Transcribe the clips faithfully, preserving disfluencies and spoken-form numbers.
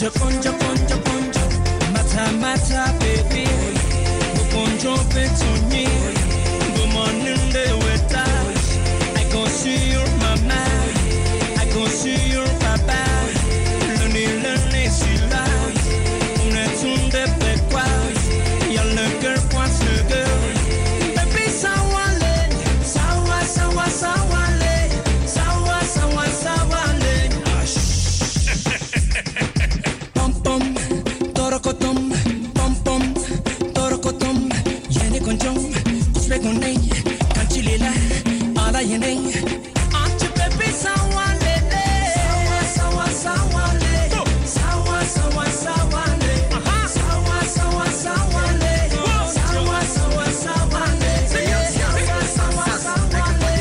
Conjo, conjo, conjo, conjo. Mata, mata, baby. Conjo, petoni. Good morning, the weather. I go see your mama. I go see your papa. Loni, loni, sila. On est tombé de quoi? Y'a le cœur, pointe le cœur. Baby, ça va aller. Ça va, ça va, ça va aller. Ça va, ça va, ça va aller. Pom pom, torokotom. Pom pom, torokotom. Yene konjom, kusbe konei. Kanchilila, ala yene. Anchi baby, ça va aller. Ça va, ça va aller. Ça va, ça va, ça va aller. Ça va, ça va, ça va aller. Ça va, ça va, ça va aller. Ça va, ça va, ça va aller.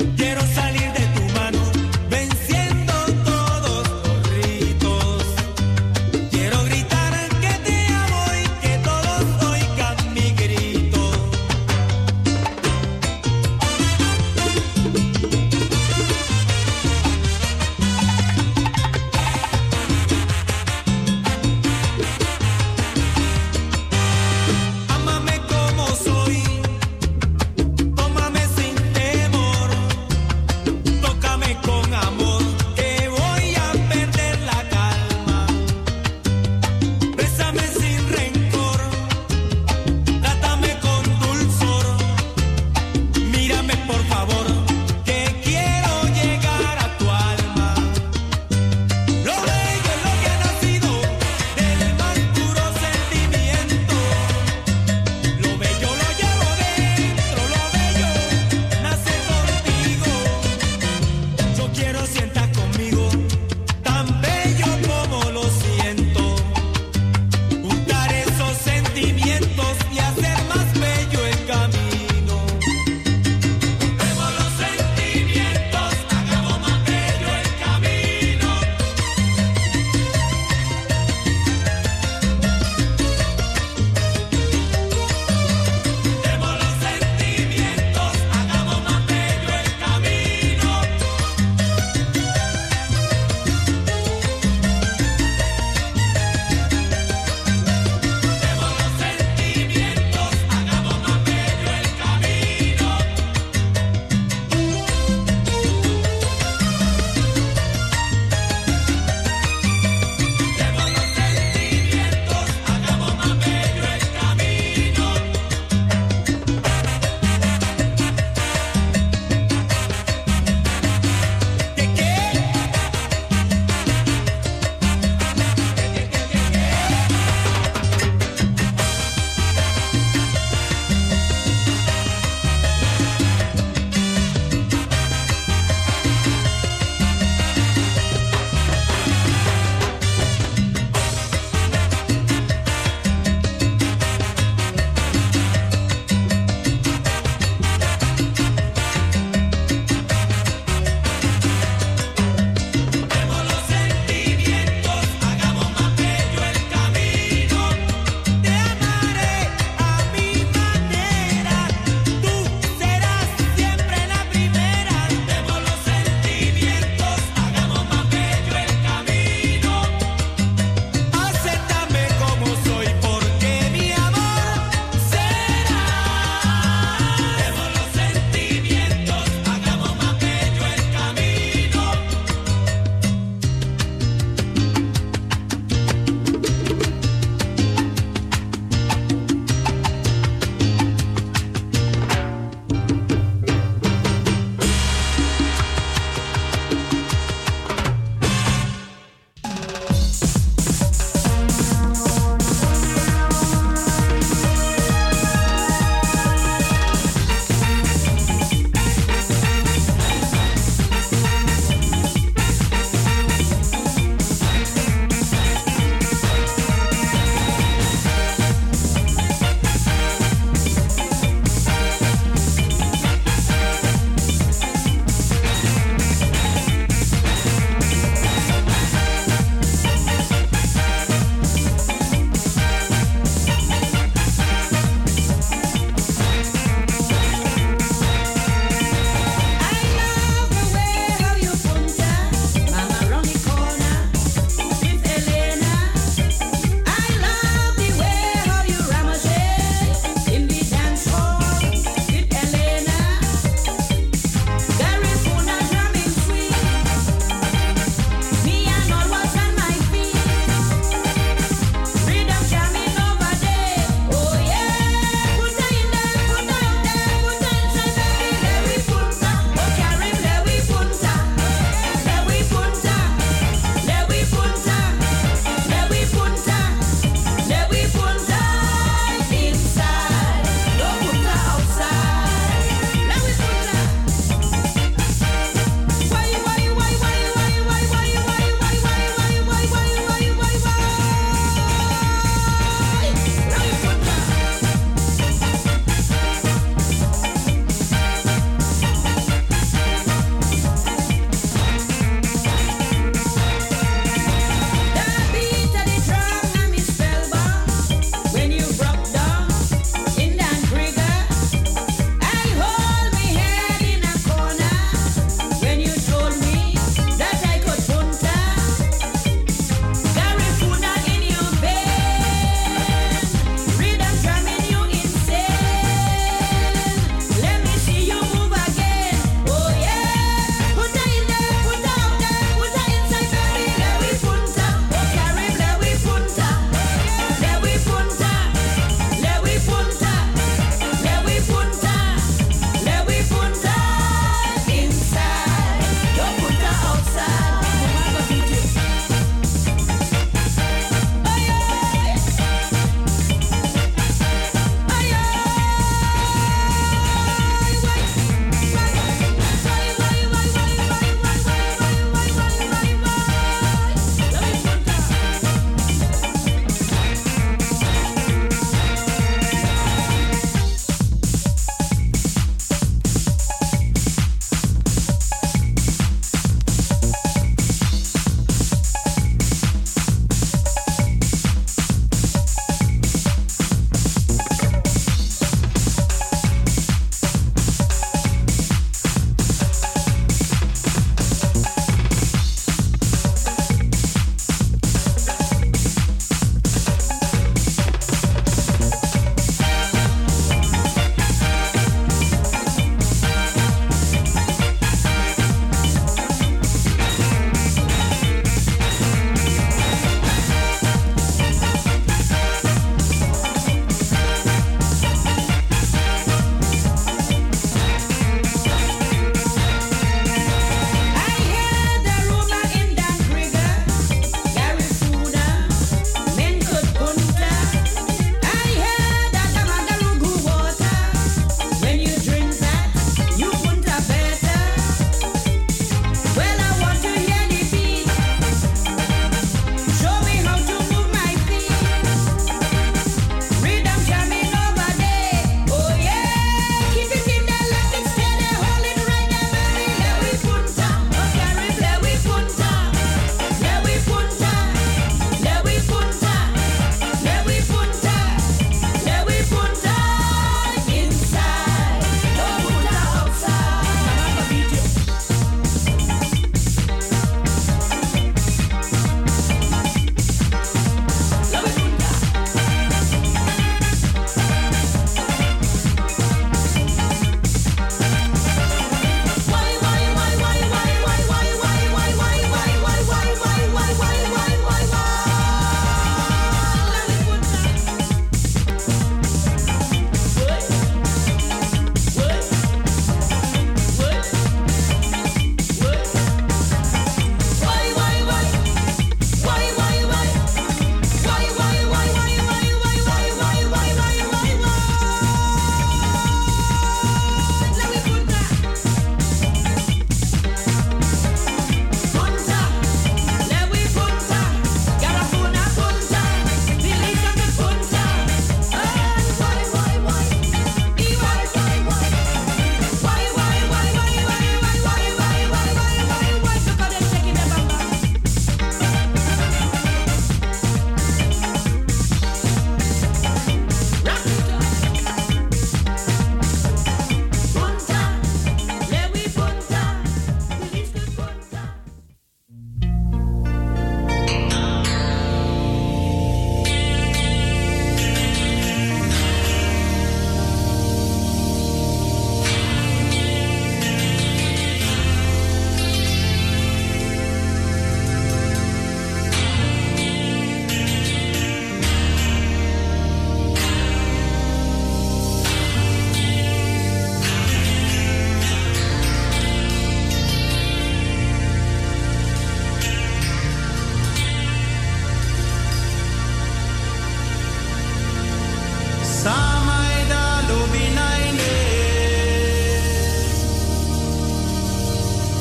Quiero salir de tu mano, venciendo todos los ritos. Quiero gritar que te amo y que todos oigan mi grito. Ámame como soy, tómame sin temor.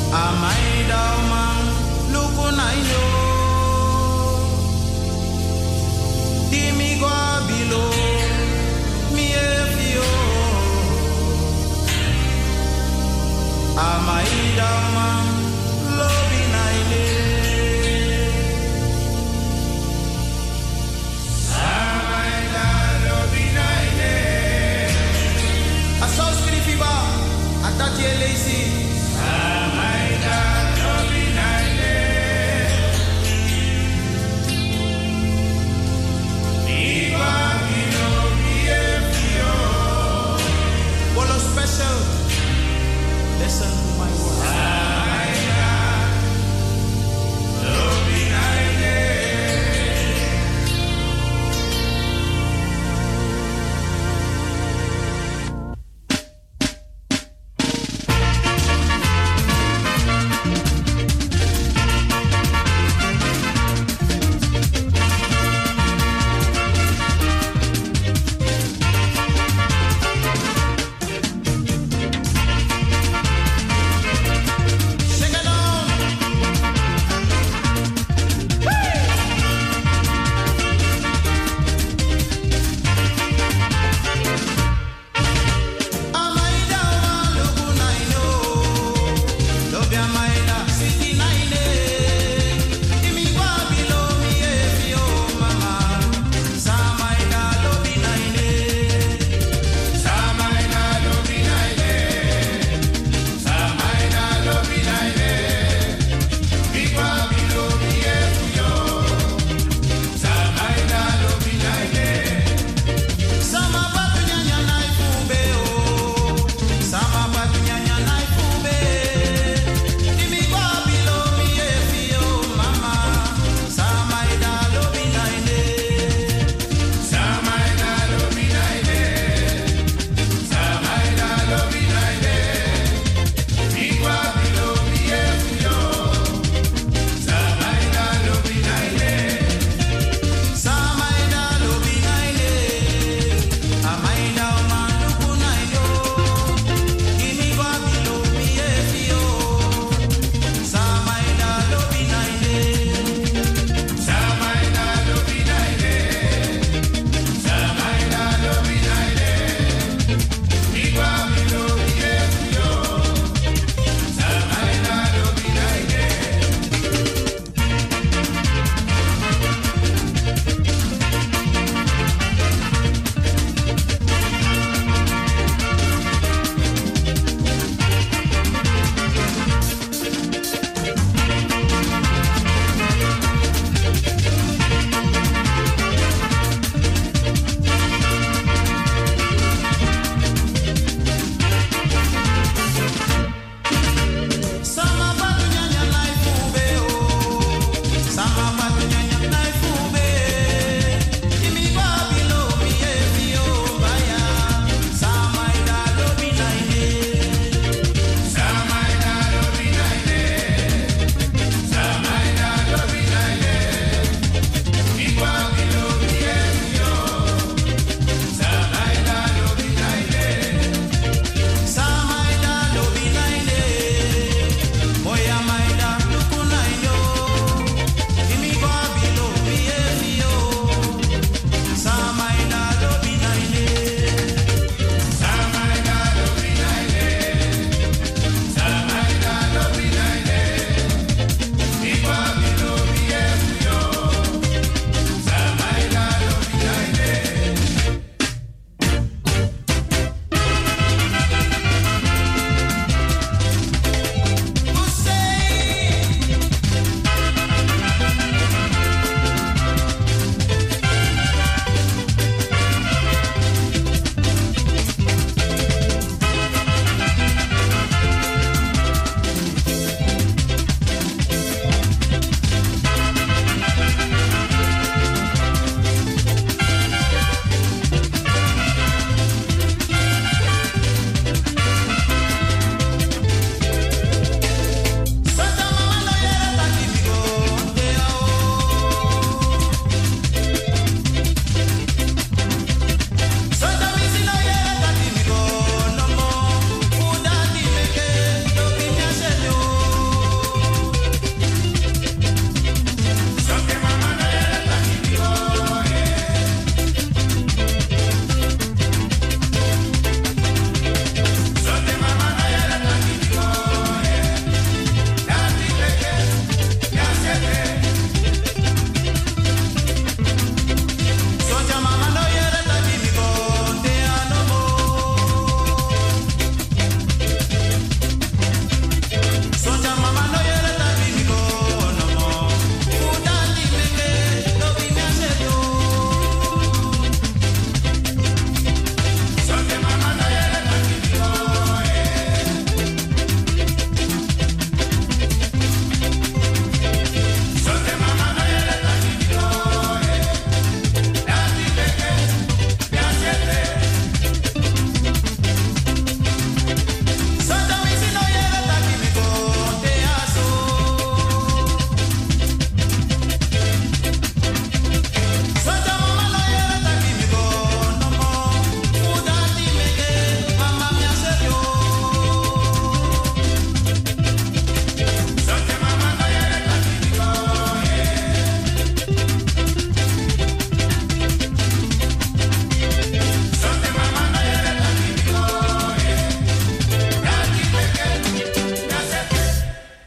Amaida man, lukuna yo. Dimi go below, mi efio. Amaida man, lobi naile. Amaida lobi naile. Asos krifiba, atati elesi. Amaida lobi naile. Iba bilo mi efio. Bolo special. Listen to my word.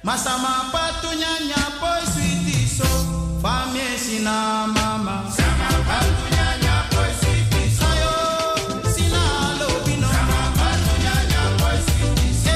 Masama patunya nyapo sweetie so famie sina mama. Sama patunya nyapo sweetie so ayo sina lobino. Sama patunya nyapo sweetie so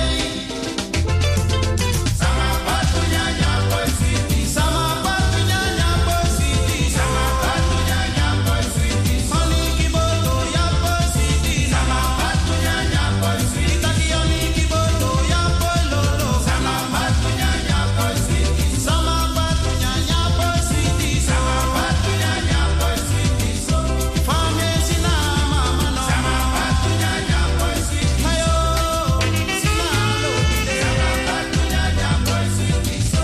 sama patunya nyapo sweetie. Sama patunya nyapo sweetie. Sama patunya nyapo sweetie. Honey kiboto yapo sweetie. Sama patunya nyapo sweetie. Itaki honey kiboto yapo lolo. Sama patunya nyapo sweetie. Sama patunya nyapo sweetie. Sama patunya nyapo sweetie. So famie sina mama no. Sama patunya nyapo sweetie. Ayo sina lobide. Sama patunya nyapo sweetie. So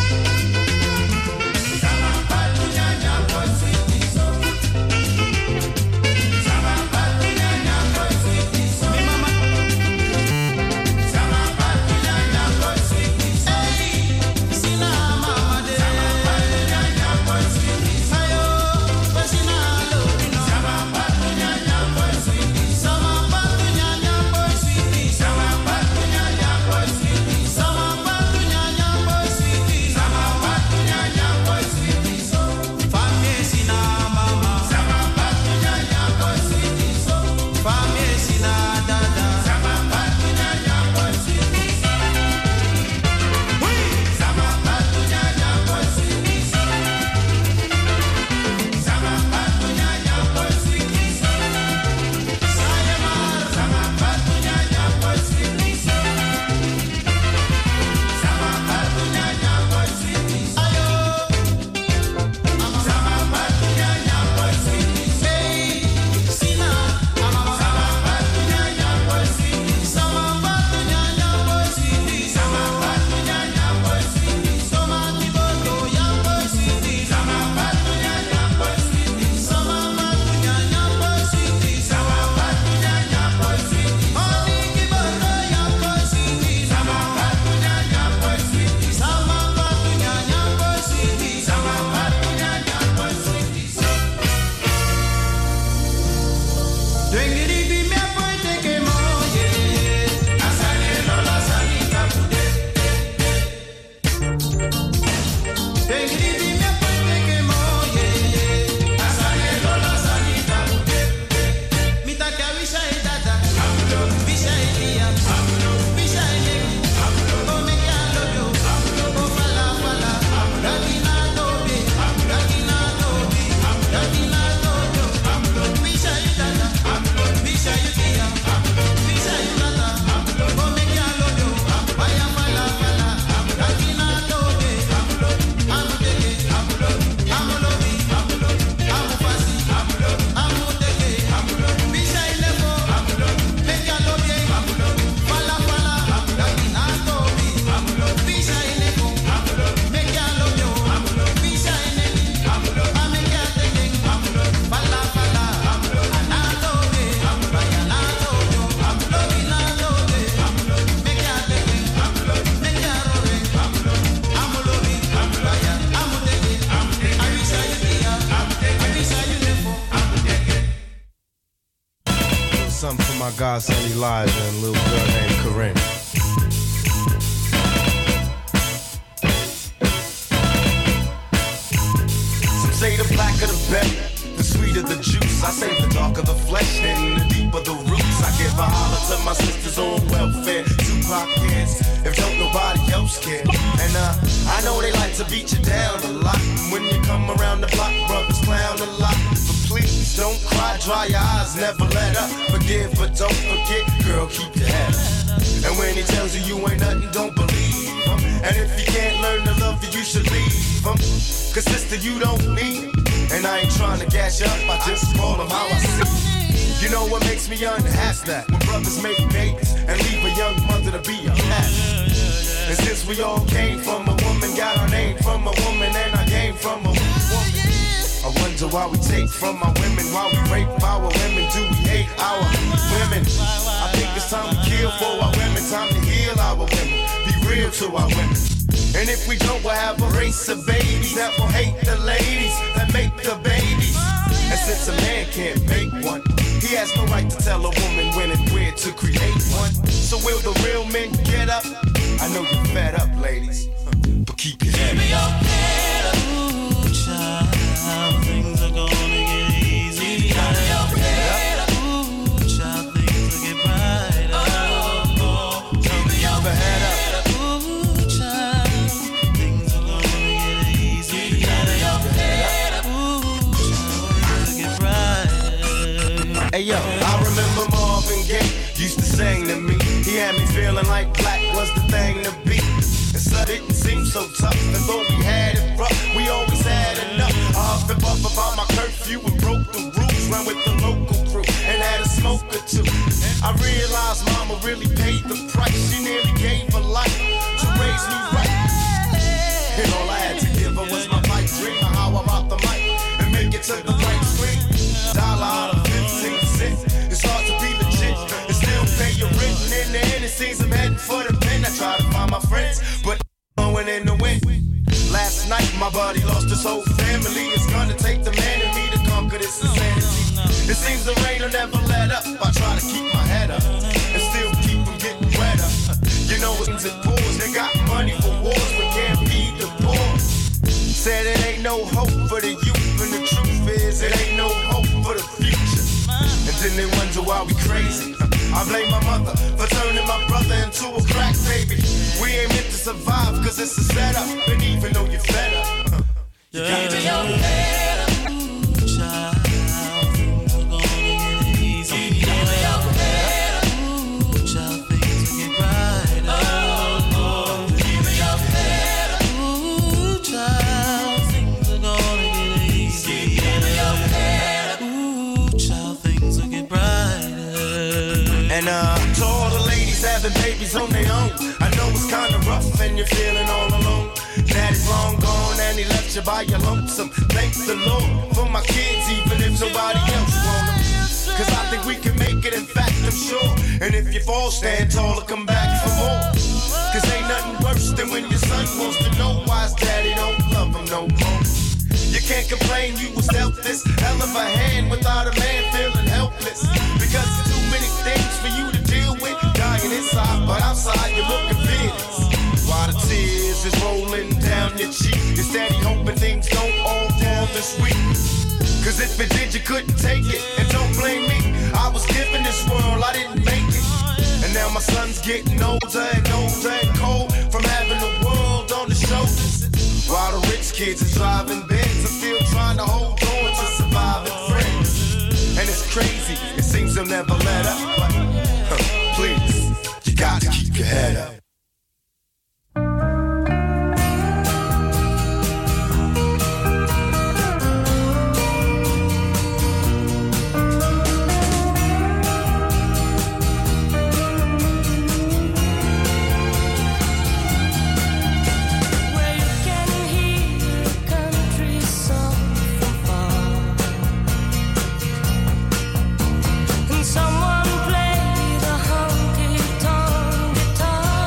sama patunya nyapo sweetie. So sama patunya nyapo sweetie. So mi mama. Sama patunya nyapo sweetie. Hey sina mama de. Sama patunya nyapo sweetie. Ayo sina lobino. Sama patunya nyapo sweetie. Sama patunya nyapo sweetie. Sama patunya nyapo sweetie. Sama patunya nyapo sweetie. Sama patunya nyapo sweetie. So famie sina mama. Sama patunya nyapo sweetie. So famie sina dada. Sama patunya nyapo sweetie. Hui sama patunya nyapo sweetie. Sama patunya nyapo sweetie. Saya mar sama patunya nyapo sweetie. Sama patunya nyapo sweetie. Ayo mama sama patunya nyapo sweetie. Hey sina mama sama patunya nyapo sweetie. Sama patunya nyapo sweetie. Sama patunya nyapo sweetie. Sama kiboto nyapo sweetie. Sama patunya nyapo sweetie. Sama patunya nyapo sweetie. Sama patunya nyapo sweetie. Honey kiboto nyapo sweetie. Sama patunya nyapo sweetie. Sama patunya nyapo sweetie. Sama patunya nyapo sweetie. Dengiri bi me pointe ke moye. Asane lola sanita pude. Dengiri bi me pointe ke moye. Asane lola sanita pude. Mita ka wisha e dada. Amulo. Wisha e dia. Amulo. Wisha e neki. Amulo. O me ka lodo. Amulo. O fala fala. Amulo. Dakina tobe. Amulo. Dakina tobe. Amulo. Dakina todo. Amulo. Wisha e dada. Amulo. Wisha e dia. Amulo. Wisha e dada. Amulo. O me ka lodo. Vaya fala fala. Amulo. Dakina tobe. Amulo. Amu teke. Amulo. Amulo bi. Amulo. Amu fasi. Amulo. Amu teke. Amulo. Wisha e lefo. Amulo. Me ka lobe. Amulo. Fala fala. Amulo. Dakina tobe. Amulo. Wisha e lefo. Amulo. Me ka lobe. Amulo. Wisha e neki. Amulo. Ame ka teke. Amulo. Fala fala. Amulo. Ana tobe. Amulo. Yana tobe. Amulo. Bina tobe. Amulo. Me ka teke. Amulo. Me ka robe. Amulo. Amulo bi. Amulo. Ya. Amu teke. Amu teke. I wish I you here. Amu teke. I wish I you lefo. Amu teke. Something for my godson Elijah and a little girl named Corinne. Some say the blacker the better, the sweeter the juice. I say the darker the flesh and the deeper the roots. I give a holler to my sisters on welfare, Tupac kids, if don't nobody else care. And uh, I know they like to beat you down a lot. When you come around the block, brothers clown a lot. But please don't cry, dry your eyes, never let up. Forgive but don't forget, girl, keep your head up. And when he tells you you ain't nothing, don't believe him. And if you can't learn to love you, you should leave him. Cause sister, you don't need him. And I ain't trying to gas you up, I just call him how I see. You know what makes me unhappy? That when brothers make babies and leave a young mother to be a pastor. And since we all came from a woman, got our name from a woman, and I came from a woman. I wonder why we take from our women, why we rape our women, do we hate our women? I think it's time to kill for our women, time to heal our women, be real to our women. And if we don't, we'll have a race of babies that will hate the ladies that make the babies. And since a man can't make one, he He has no right to tell a woman when and where to create one. So will the real men get up? I know you're fed up, ladies, but keep your head up. Keep your head up. Ooh, child, things are gonna get easy. Keep your head up. Ooh, child, things will get brighter. Oh, oh, keep your head up. Ooh, child, things are gonna get easy. Keep your head up. Ooh, child, things will get brighter. Hey yo, I remember Marvin Gaye used to sing to me. He had me feeling like black was the thing to be. And so it didn't seem so tough. And though we had it rough, we always had enough. I huffed and puffed about my curfew and broke the rules. Ran with the local crew and had a smoke or two. I realized mama really paid the price. She nearly gave her life to raise me right. And all I had to give her was my pipe dream of how I rock the mic and make it to the right screen. Dollar out of fifteen cents. It's hard to be legit and still pay your rent. And in the end, it seems I'm heading for the pen. I try to find my friends, but going in the wind. Last night, my buddy lost his whole family. It's gonna take the man in me to conquer this insanity. It seems the rain will never let up. I try to keep my head up and still keep from getting wetter. You know it it pours. They got money for wars, but can't feed the poor. Said it ain't no hope for the youth, and the truth is it ain't no hope for the future. And then they wonder why we crazy. I blame my mother for turning my brother into a crack baby. We ain't meant to survive cause it's a setup. And even though you're fed up, you got to your head up. Ooh, child, things are gonna get easy. Keep your head up. Ooh, child, things will get brighter. Oh, oh, keep your head up. Ooh, child, things are gonna get easy. Keep your head up. Ooh, child, things will get brighter. And uh, to all the ladies having babies on their own, I know it's kinda rough and you're feeling all alone. Daddy's long gone and he left you by your lonesome. Thank the Lord for my kids, even if nobody else want them. Cause I think we can make it, in fact I'm sure. And if you fall, stand tall and come back for more. Cause ain't nothing worse than when your son wants to know why his daddy don't love him no more. You can't complain you was dealt this hell of a hand without a man feeling helpless. Because there's too many things for you to deal with. Dying inside, but outside you're looking fearless. While the tears is rolling down your cheek, you're steady hoping things don't all fall this week. Cause if it did, you couldn't take it. And don't blame me, I was given this world, I didn't make it. And now my son's getting older and older and cold from having the world on his shoulders. While the rich kids are driving Benz, I'm still trying to hold on to surviving friends. And it's crazy, it seems they'll never let up. But, huh, please, you gotta keep your head up. Someone play the honky-tonk guitar.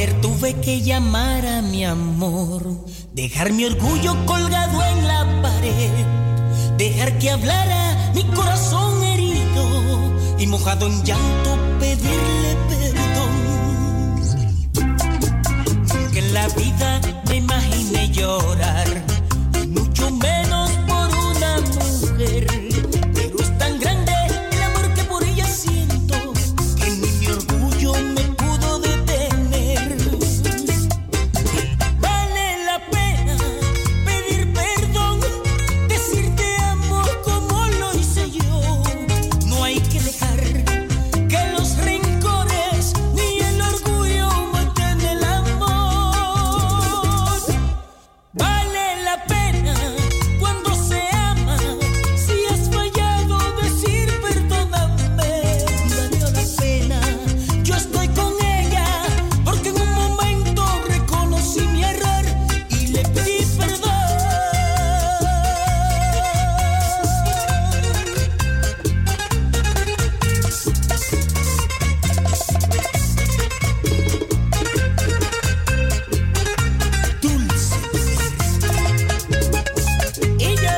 Ayer tuve que llamar a mi amor, dejar mi orgullo colgado en la pared, dejar que hablara mi corazón herido y mojado en llanto pedirle perdón. Que en la vida me imaginé llorar, y mucho menos por una mujer, pero es tan grande el amor que por ella siento que ni mi orgullo me pudo detener. Vale la pena pedir perdón, decir te amo como lo hice yo. No hay que dejar que los rencores ni el orgullo maten el amor. Vale la pena cuando se ama, si has fallado decir perdóname. Valió la pena, yo estoy con ella, porque en un momento reconocí mi error y le pedí perdón. Dulce y yo.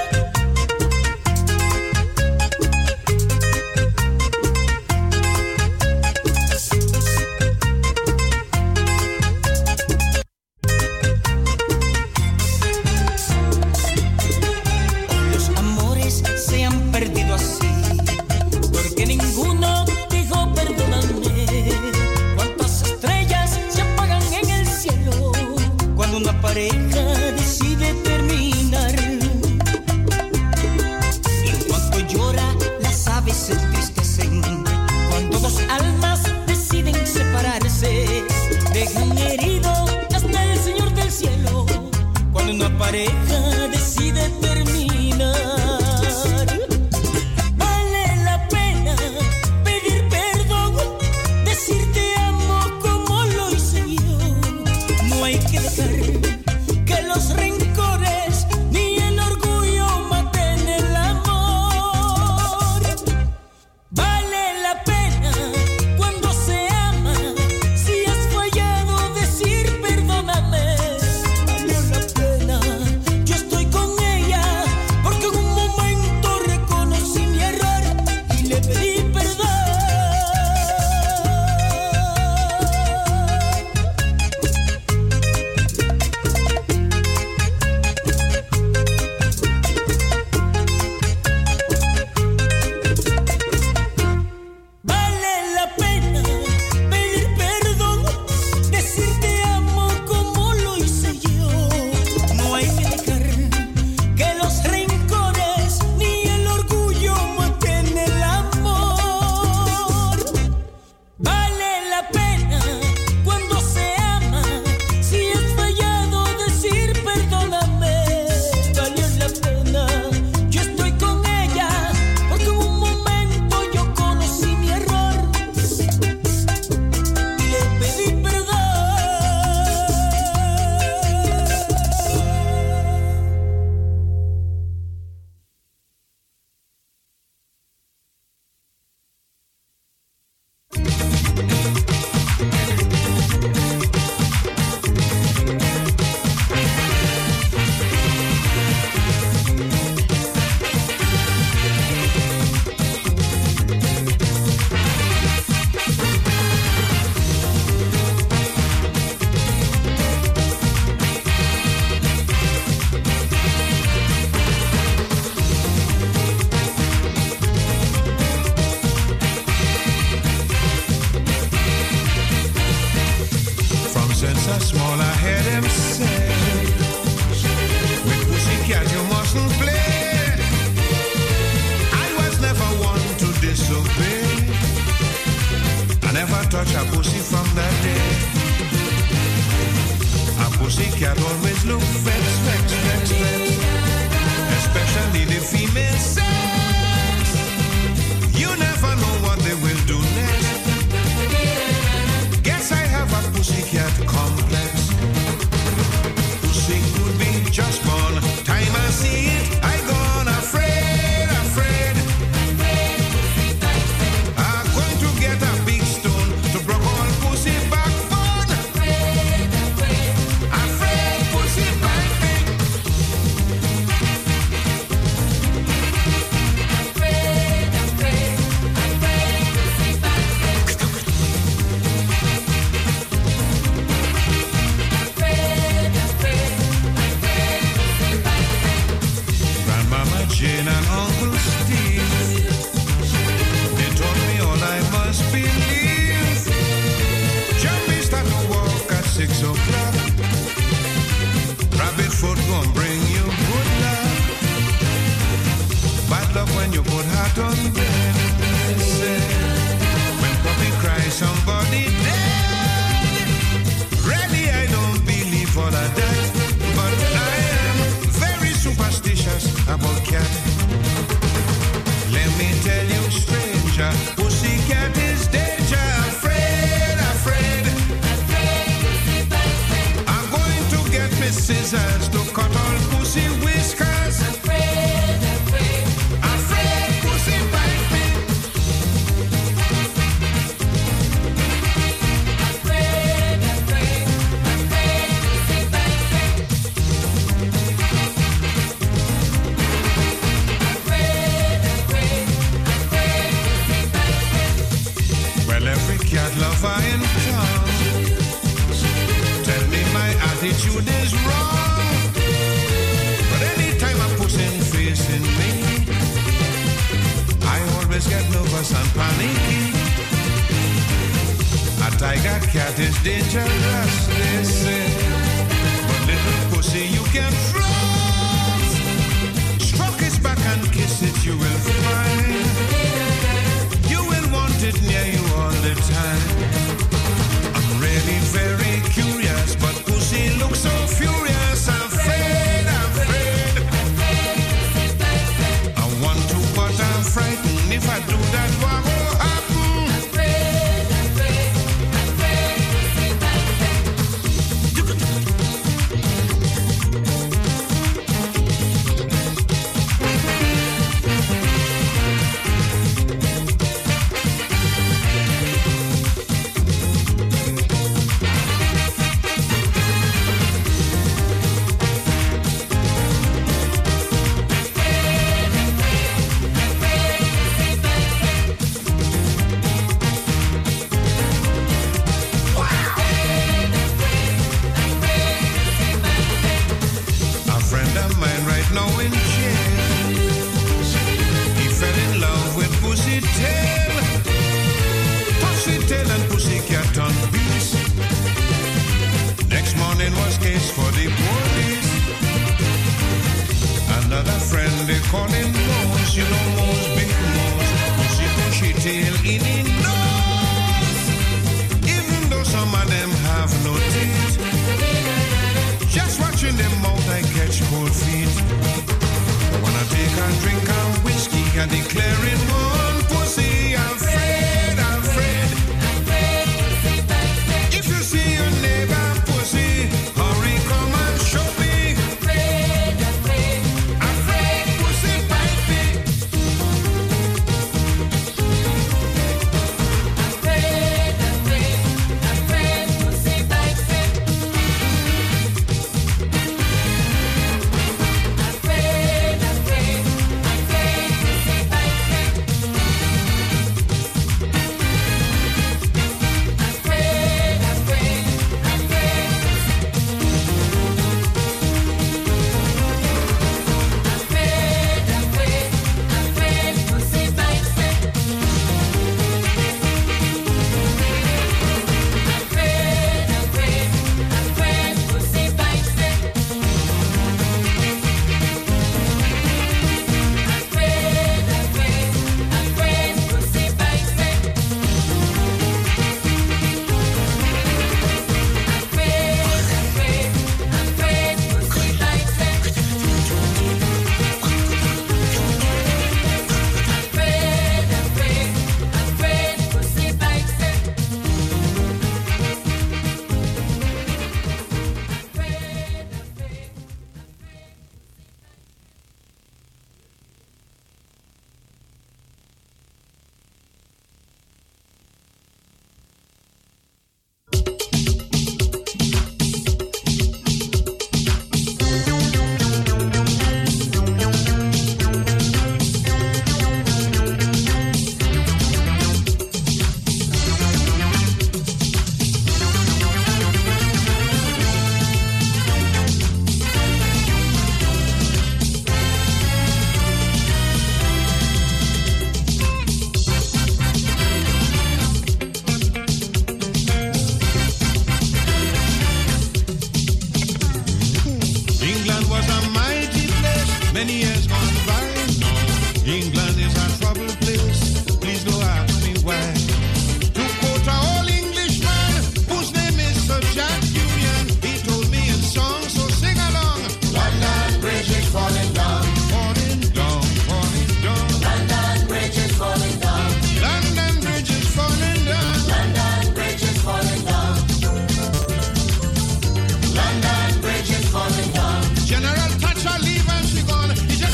Los amores se han perdido así, porque ninguno dijo perdóname. Cuántas estrellas se apagan en el cielo cuando una pareja decide terminar. Y en cuanto llora, las aves se entristecen cuando dos almas deciden separarse. Dejan herido hasta el Señor del cielo cuando una pareja decide terminar. Vale la pena pedir perdón, decir te amo como lo hice yo. No hay que dejar que los rencores ni el orgullo maten el amor. Vale la pena cuando se ama, si has fallado decir perdóname. Valió la pena, yo estoy con ella, porque en un momento reconocí mi error y le pedí perdón. Vale la pena pedir perdón, decir te amo como lo hice yo. No hay que dejar que los rencores ni el orgullo maten el amor. Vale la pena cuando se ama, si has fallado decir perdóname. Valió la pena, yo estoy con ella, porque en un momento yo conocí mi error y le pedí perdón. From since I small I heard him say, with pussycat you mustn't play. I was never one to disobey. I never touch a pussy from that day. A pussycat always look vex, vex, vex, vex, especially the female sex. You never know what they will do next. Guess I have a pussycat complex. Pussy could be just one time I see it, I gone afraid, afraid. I'm going to get a big stone to break all pussy backbone. cat is dangerous, they say. But little pussy you can trust. Stroke its back and kiss it, you will find. You will want it near you all the time. I'm really very curious, but pussy looks so furious. I'm afraid, I'm afraid. I want to, but I'm frightened. If I do that, what will happen? General Thatcher leave and she gone.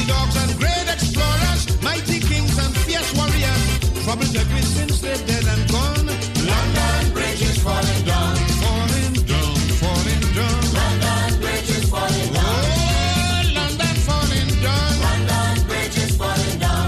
mighty dogs and great explorers, mighty kings and fierce warriors. Trouble the great since they're dead and gone. London Bridge is falling down, falling down, falling down. London Bridge is falling down. Oh, London falling down. London Bridge is falling down.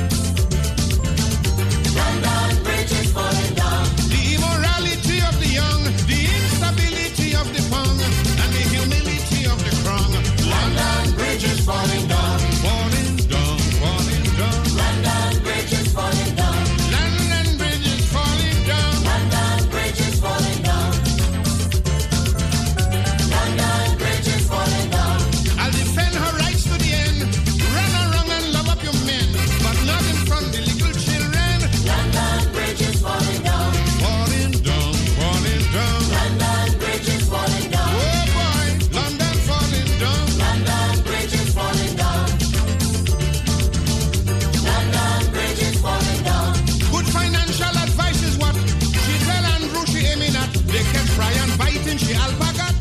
London Bridge is falling down. The immorality of the young, the instability of the young, and the humility of the strong. London Bridge is falling down. Falling down, falling down. London Bridge is falling down. London Bridge is falling down. London Bridge is falling down. London Bridge is falling down. I'll defend her rights to the end. Run around and love up your men, but not in front of the little children. London Bridge is falling down. Falling down, falling down. London Bridge is falling down. Oh boy, London falling down. London Bridge is falling down. London Bridge is falling down. Good financial advice is what she tell Andrew she aiming at. They kept fry and biting she alpacat.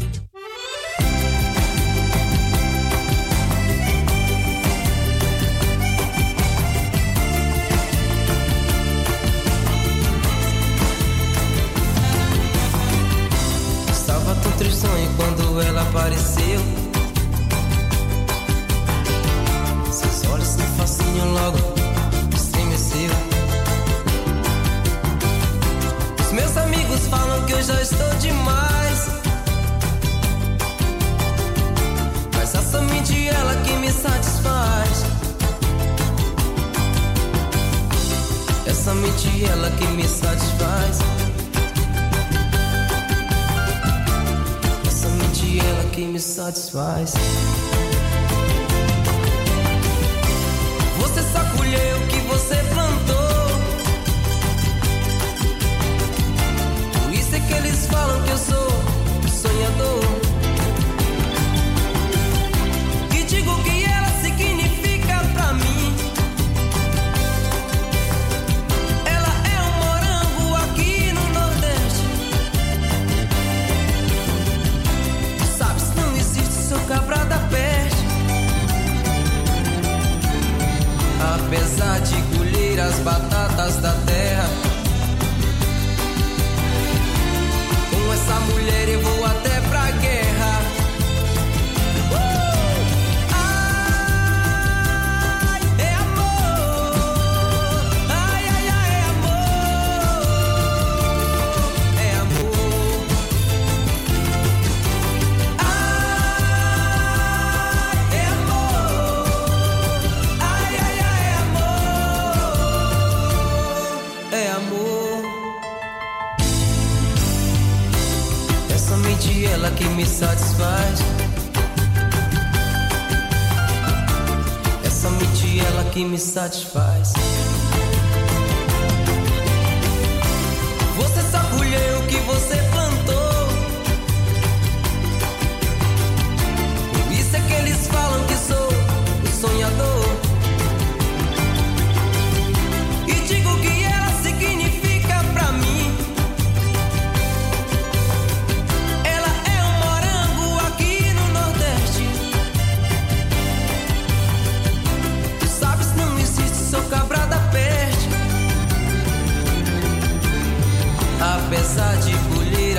Estava tão tristonho quando ela apareceu. Seus olhos se fascinam logo, estremeceu. Os meus amigos falam que eu já estou demais, mas é somente ela que me satisfaz. É somente ela que me satisfaz. É somente ela que me satisfaz. Você só colheu o que você plantou. Por isso é que eles falam que eu sou sonhador. E digo o que ela significa pra mim. Ela é um morango aqui no Nordeste. Tu sabes, não existe, sou cabra da peste. Apesar de colher as batatas da terra, com essa mulher eu vou até pra guerra. Uh! Ai, é amor. Ai, ai, ai, é amor. É amor. Ai, é amor. Ai, ai, ai, é amor. É amor. É somente ela que me satisfaz. É somente ela que me satisfaz. Você só colheu o que você plantou. Por isso é que eles falam que sou o sonhador. E digo o que ela significa pra mim. Ela é um morango aqui no Nordeste. Tu sabes, não existe, sou cabra da peste. Apesar de colher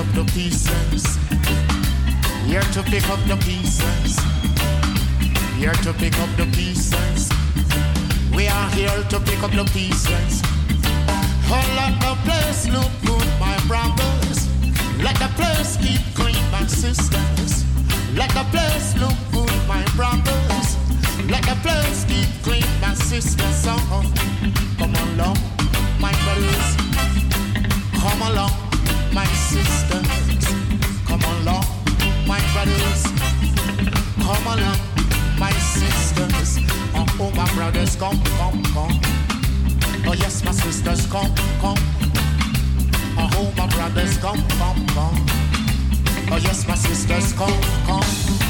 up the pieces. Here to pick up the pieces. Here to pick up the pieces. We are here to pick up the pieces. Oh, let the place look good, my brothers. Let the place keep clean, my sisters. Let the place look good, my brothers. Let the place keep clean, my sisters. Oh, come along, my brothers. Come along, my sisters. Come along, my brothers. Come along, my sisters. Oh, oh, my brothers, come, come, come. Oh, yes, my sisters, come, come. Oh, my brothers, come, come, come. Oh, yes, my sisters, come, come.